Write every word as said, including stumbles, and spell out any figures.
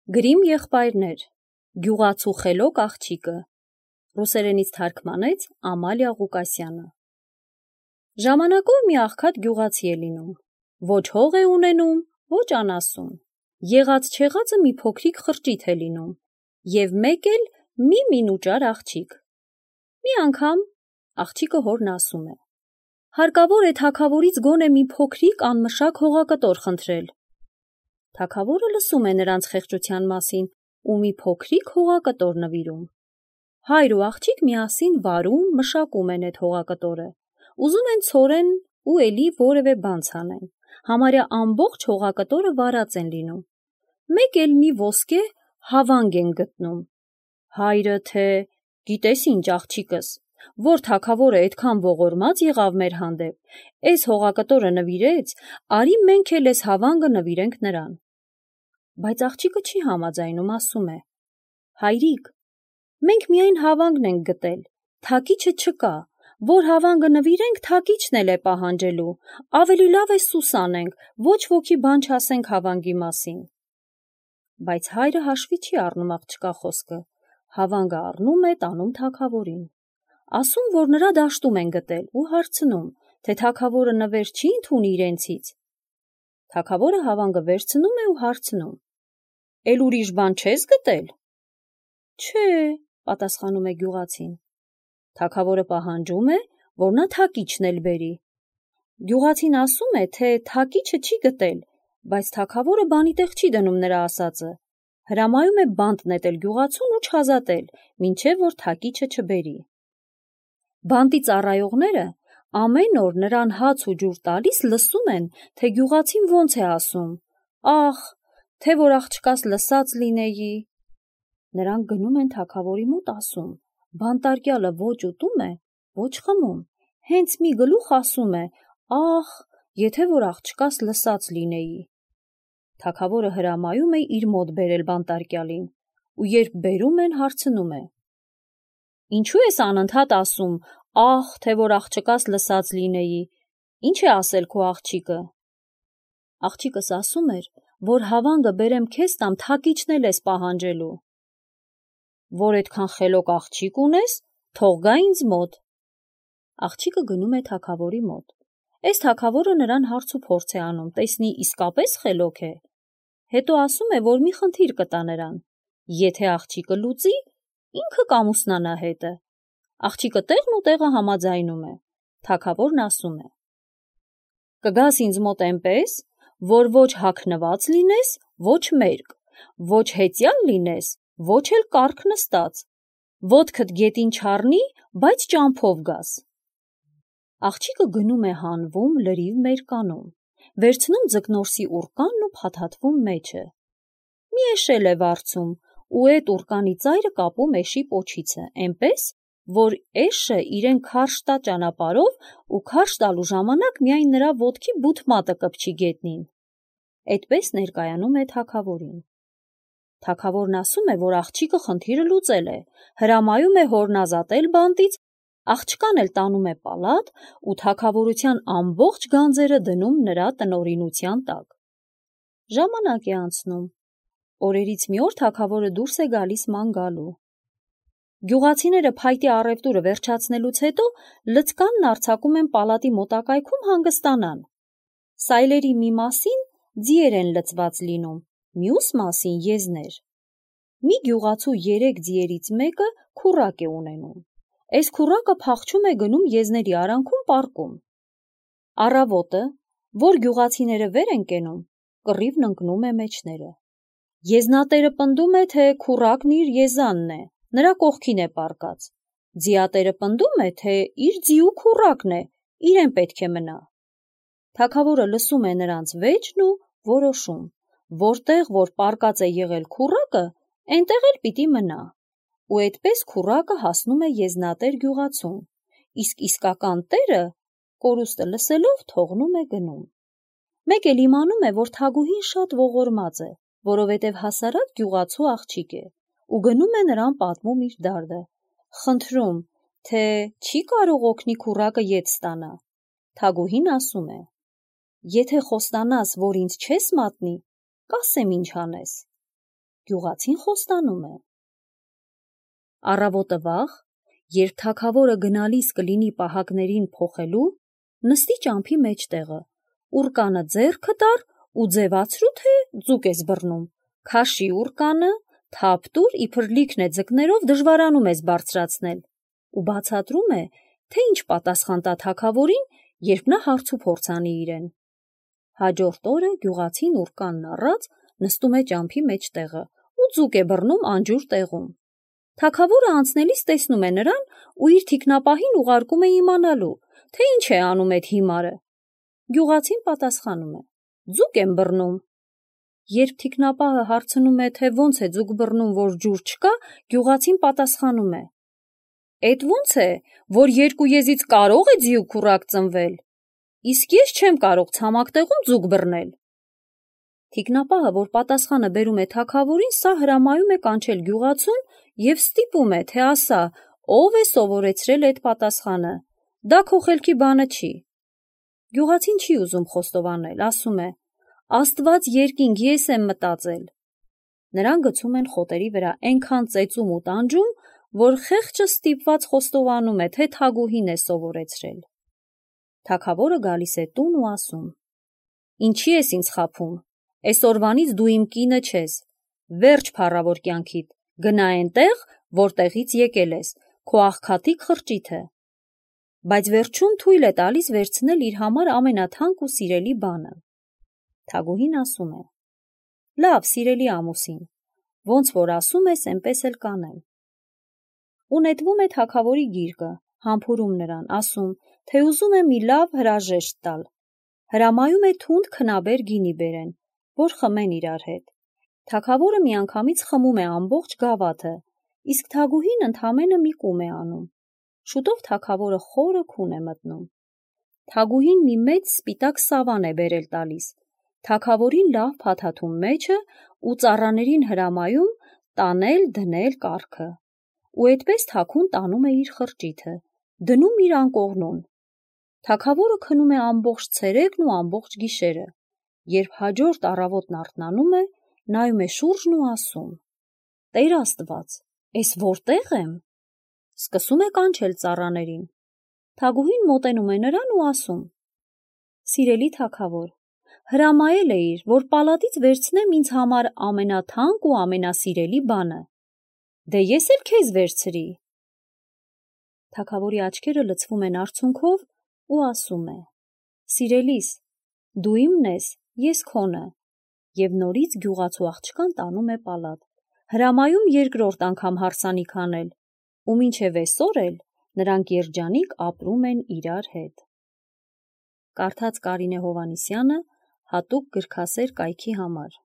Գրիմ եղբայրներ, Գյուղացու խելոք աղջիկը, ռուսերենից թարգմանեց Ամալիա Ղուկասյանը։ Ժամանակով մի աղքատ գյուղացի է լինում, ոչ հող է ունենում, ոչ անասուն, եղած չեղածը մի փոքրիկ խրճիթ է լինում, և մեկ էլ մի մինուճար աղջիկ։ Մի անգամ աղջիկը հորն ասում է. հարկավոր է թագավորից գոնե մի փոքրիկ անմշակ հողակտոր խնդրել։ Թագավորը լսում է նրանց խեղճության մասին ու մի փոքրիկ հողակտոր նվիրում։ Հայր ու աղջիկ միասին վարում, մշակում են այդ հողակտորը, ուզում են ցորեն ու էլի որևէ բան ցանեն, համարյա ամբողջ հողակտորը վարած են լինում։ Մեկ էլ մի ոսկե հավանգ են գտնում։ Հայրը թե գիտես ինչ աղջիկս, որ թագավորը այդքան ողորմած եղավ մեր հանդեպ, էս հողակտորը նվիրեց, արի մենք էլ էս հավանգը նվիրենք նրան։ Բայց աղջիկը չի համաձայնում, ասում է. հայրիկ, մենք միայն հավանգն ենք գտել, թակիչը չկա, որ հավանգը նվիրենք, թակիչն էլ է պահանջելու, ավելի լավ է սուս անենք, ոչ ոքի բան չասենք հավանգի մասին։ Բայց հայրը հաշվի չի առնում աղջկա խոսքը, հավանգը առնում է, տանում թագավորին, ասում, որ նրա դաշտում են գտել ու հարցնում, թե թագավորը նվեր չի ընդունի իրենցից։ Թագավորը հավանգը վերցնում է ու հարցնում. Էլ ուրիշ բան չես գտել։ Չէ, պատասխանում է գյուղացին։ Թագավորը պահանջում է, որ նա թակիչն էլ բերի։ Գյուղացին ասում է, թե թակիչը չի գտել, բայց թագավորը բանի տեղ չի դնում նրա ասածը, հրամայում է բանտ նետել գյուղացուն ու չազատել, մինչև որ թակիչը չբերի։ Բանտի ծառայողները ամեն օր նրան հաց ու ջուր տալիս լսում են, թե գյուղացին ոնց է ասում. ախ, թե որ աղջկաս լսած լինեի։ Նրանք գնում են թագավորի մոտ, ասում. բանտարկյալը ոչ ուտում է, ոչ խմում, հենց մի գլուխ ասում է. ախ, եթե որ աղջկաս լսած լինեի։ Թագավորը հրամայում է իր մոտ բերել բանտարկյալին, ու երբ բերում են, հարցնում է. ինչու ես անընդհատ ասում, ախ, թե որ աղջկաս լսած լինեի, ինչ է ասել քո աղջիկը։ Աղջիկս ասում էր, որ հավանգը բերեմ քեզ տամ, թակիչն էլ ես պահանջելու։ Որ այդքան խելոք աղջիկ ունես, թող գա ինձ մոտ։ Աղջիկը գնում է թագավորի մոտ։ Այս թագավորը նրան հարց ու փորձ է անում, տեսնի իսկապես խելոք է։ Հետո ասում է, որ մի խնդիր կտա նրան. եթե աղջիկը լուծի, ինքը կամուսնանա հետը։ Աղջիկը տեղն ու տեղը համաձայնում է։ Թագավորն ասում է. կգաս ինձ մոտ այնպես, որ ոչ հագնված լինես, ոչ մերկ, ոչ հեծյալ լինես, ոչ էլ կառք նստած, ոտքդ գետին չառնի, բայց ճամփով գաս։ Աղջիկը գնում է հանվում, լրիվ մերկանում, վերցնում ձկնորսի ուռկանն ու փաթաթվում մեջը։ Մի էշել է վարձում ու այդ ուռկանի ծայրը կապում էշի պոչիցը, այնպես, որ էշը իրեն քարշ տա ճանապարհով ու քարշ տալու ժամանակ միայն նրա ոտքի բութ մատը կպչի գետնին։ Այդպես ներկայանում է թագավորին։ Թագավորն ասում է, որ աղջիկը խնդիրը լուծել է, հրամայում է հորն ազատել բանտից, աղջկան էլ տանում է պալատ ու թագավորության ամբողջ գանձերը դնում նրա տնօրինության տակ։ Ժամանակ է անցնում։ Օրերից մի օր թագավորը դուրս է գալիս ման գալու։ Գյուղացիները փայտի առևտուրը վերջացնելուց հետո լցկանն արձակում են պալատի մոտակայքում հանգստանան։ Սայլերի մի մասին ձիեր են լցված լինում, մյուս մասին եզներ։ Մի գյուղացու երեք ձիերից մեկը քուռակ է ունենում։ Այս քուռակը փախչում է գնում եզների արանքում պառկում։ Առավոտը, որ գյուղացիները վեր են կենում, կռիվն ընկնում է մեջները։ Եզնատերը պնդում է, թե քուռակն իր եզանն է, նրա կողքին է պառկած։ Ձիատերը պնդում է, թե իր ձիու քուռակն է, իրեն պետք է մնա։ Թագավորը լսում է նրանց վեճն ու որոշում, որտեղ որ պառկած է եղել քուռակը, այնտեղ էլ պիտի մնա։ Ու այդպես քուռակը հասնում է եզնատեր գյուղացուն, իսկ իսկական տերը կորուստը լսելով թողնում է գնում։ Մեկ էլ իմանում է, որ թագուհին շատ ողորմած է, որովհետև հասարակ գյուղացու աղջիկ է, ու գնում է նրան պատմում իր դարդը, խնդրում, թե չի կարող օգնի քուռակը ետ ստանա։ Թագուհին ասում է. եթե խոստանաս, որ ինձ չես մատնի, կասեմ ինչ անես։ գյուղացին խոստանում է։ Առավոտը վաղ, երբ թագավորը գնալիս կլինի պահակներին փոխելու, նստի ճամփի մեջտեղը, ուռկանը ձեռքը տար ու ձևացրու, թե ձուկ ես բռնում, քաշի ուռկանը, թափ տուր, իբր լիքն է ձկներով դժվարանում ես բարձրացնել, ու բացատրում է, թե ինչ պատասխան տա թագավորին, երբ նա հարց ու փորձ անի իրեն։ Հաջորդ օրը գյուղացին ուռկանն առած նստում է ճամփի մեջտեղը ու ձուկ է բռնում անջուր տեղում։ Թագավորը անցնելիս տեսնում է նրան ու իր թիկնապահին ուղարկում է իմանալու, թե ինչ է անում այդ հիմարը։ Գյուղացին պատասխանում է. ձուկ եմ բռնում։ Երբ թիկնապահը հարցնում է, թե ոնց է ձուկ բռնում, որ ջուր չկա, գյուղացին պատասխանում է. Էդ ոնց է, որ երկու եզից կարող է ձիու քուռակ ծնվել, իսկ ես չեմ կարող ցամաք տեղում ձուկ բռնել։ Թիկնապահը, որ պատասխանը բերում է թագավորին, սա հրամայում է կանչել գյուղացուն և ստիպում է, թե ասա, ով է սովորեցրել այդ պատասխանը, դա քո խելքի բանը չի։ Գյուղացին չի ուզում խոստովանել, ասում է. Աստված երկինք, ես եմ մտածել։ Նրան գցում են խոտերի վրա այնքան ծեծում ու տանջում, որ խեղճը ստիպված խոստովանում է, թե թագուհին է սովորեցրել։ Թագավորը գալիս է տուն ու ասում. Ինչի ես ինձ խաբում, այսօրվանից դու իմ կինը չես, վերջ փառավոր կյանքիդ, գնա այնտեղ, որտեղից եկել ես, քո աղքատիկ խրճիթը։ Բայց վերջում թույլ է տալիս վերցնել իր համար ամենաթանկ ու սիրելի բանը։ Թագուհին ասում է. Լավ, սիրելի ամուսին, ոնց որ ասում ես, այնպես էլ կանեմ։ Ու նետվում է թագավորի գիրկը, համբուրում նրան, ասում, թե ուզում է մի լավ հրաժեշտ տալ։ Հրամայում է թունդ քնաբեր գինի բերեն, որ խմեն իրար հետ։ Թագավորը միանգամից խմում է ամբողջ գավաթը, իսկ թագուհին ընդամենը մի կում է անում։ Շուտով թագավորը խորը քուն է մտնում։ Թագուհին մի մեծ սպիտակ սավան է բերել տալիս, թագավորին լավ փաթաթում մեջը ու ծառաներին հրամայում տանել դնել կառքը։ Ու այդպես թագուն տանում է իր խրճիթը, դնում իր անկողնուն։ Թագավորը քնում է ամբողջ ցերեկն ու ամբողջ գիշերը, երբ հաջորդ առավոտն արթնանում է, նայում է շուրջն ու ասում. Տեր Աստված, ես որտե՞ղ եմ։ Սկսում է կանչել ծառաներին։ Թագուհին մոտենում է նրան ու ասում. Սիրելի թագավոր, հրամայել էիր, որ պալատից վերցնեմ ինձ համար ամենաթանկ ու ամենասիրելի բանը։ Դե ես էլ քեզ վերցրի։ Թագավորի աչքերը լցվում են արցունքով ու ասում է. Սիրելիս, դու իմն ես, ես քոնը, և նորից գյուղացու աղջկան տանում է պալատ, հրամայում երկրորդ անգամ հարսանիք անել, ու մինչև այսօր էլ նրանք երջանիկ ապրում են իրար հետ։ Կարդաց Կարինե Հովհաննիսյանը հատուկ գրքասեր կայքի համար։